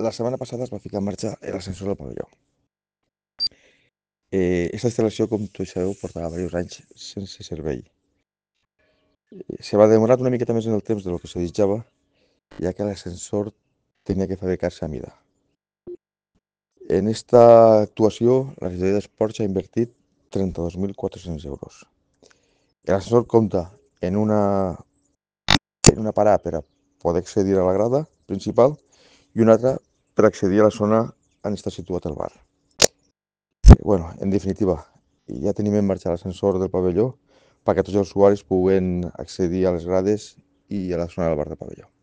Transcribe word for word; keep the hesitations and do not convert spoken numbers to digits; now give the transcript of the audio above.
La setmana passada es va ficar en marxa l'ascensor del pavelló. Eh, Aquesta instal·lació, com tots sabeu, portava diversos anys sense servei. Eh, Se va demorar una miqueta més en el temps del que se desitjava, ja que l'ascensor tenia que fabricar-se a mida. En esta actuació, la regidoria d'Esports ha invertit trenta-dos mil quatre-cents euros. L'ascensor compta en una, en una parada per a poder accedir a la grada principal i una altra per accedir a la zona on està situat el bar. Bueno, en definitiva, ja tenim en marxa l'ascensor del pavelló perquè tots els usuaris puguen accedir a les grades i a la zona del bar del pavelló.